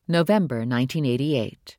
November 1988.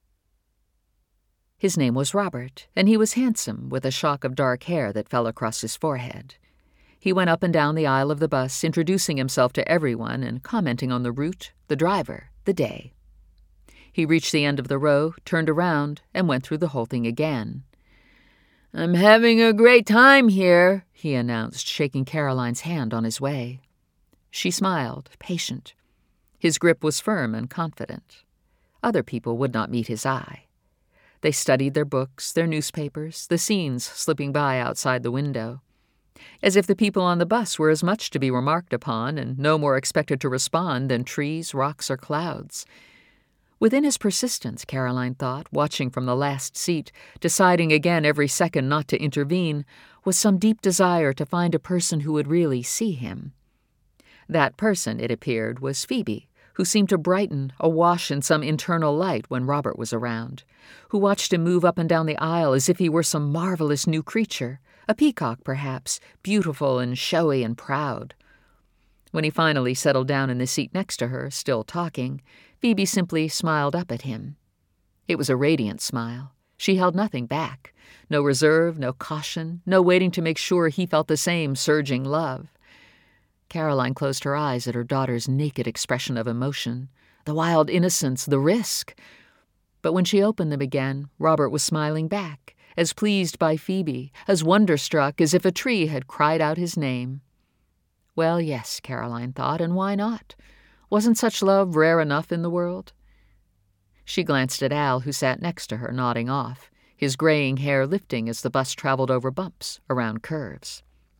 His name was Robert, and he was handsome, with a shock of dark hair that fell across his forehead. He went up and down the aisle of the bus, introducing himself to everyone and commenting on the route, the driver, the day. He reached the end of the row, turned around, and went through the whole thing again. "I'm having a great time here," he announced, shaking Caroline's hand on his way. She smiled, patient. His grip was firm and confident. Other people would not meet his eye. They studied their books, their newspapers, the scenes slipping by outside the window. As if the people on the bus were as much to be remarked upon and no more expected to respond than trees, rocks, or clouds. Within his persistence, Caroline thought, watching from the last seat, deciding again every second not to intervene, was some deep desire to find a person who would really see him. That person, it appeared, was Phoebe, who seemed to brighten, awash in some internal light when Robert was around, who watched him move up and down the aisle as if he were some marvelous new creature, a peacock perhaps, beautiful and showy and proud. When he finally settled down in the seat next to her, still talking, Phoebe simply smiled up at him. It was a radiant smile. She held nothing back. No reserve, no caution, no waiting to make sure he felt the same surging love. Caroline closed her eyes at her daughter's naked expression of emotion, the wild innocence, the risk. But when she opened them again, Robert was smiling back, as pleased by Phoebe, as wonderstruck as if a tree had cried out his name. Well, yes, Caroline thought, and why not? Wasn't such love rare enough in the world? She glanced at Al, who sat next to her, nodding off, his graying hair lifting as the bus traveled over bumps, around curves.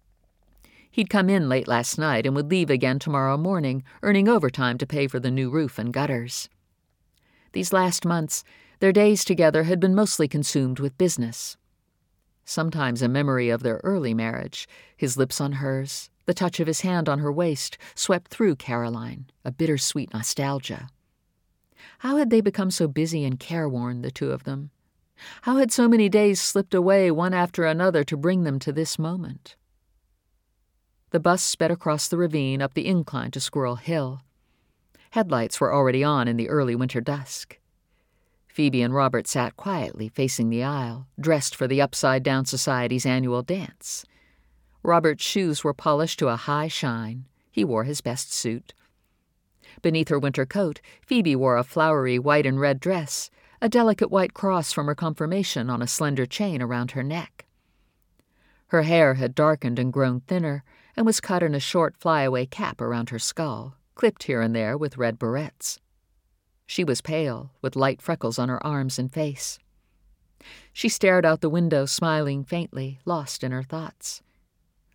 He'd come in late last night and would leave again tomorrow morning, earning overtime to pay for the new roof and gutters. These last months, their days together had been mostly consumed with business. Sometimes a memory of their early marriage, his lips on hers, the touch of his hand on her waist, swept through Caroline, a bittersweet nostalgia. How had they become so busy and careworn, the two of them? How had so many days slipped away one after another to bring them to this moment? The bus sped across the ravine up the incline to Squirrel Hill. Headlights were already on in the early winter dusk. Phoebe and Robert sat quietly facing the aisle, dressed for the Upside Down Society's annual dance. Robert's shoes were polished to a high shine. He wore his best suit. Beneath her winter coat, Phoebe wore a flowery white and red dress, a delicate white cross from her confirmation on a slender chain around her neck. Her hair had darkened and grown thinner, and was cut in a short flyaway cap around her skull, clipped here and there with red barrettes. She was pale, with light freckles on her arms and face. She stared out the window, smiling faintly, lost in her thoughts.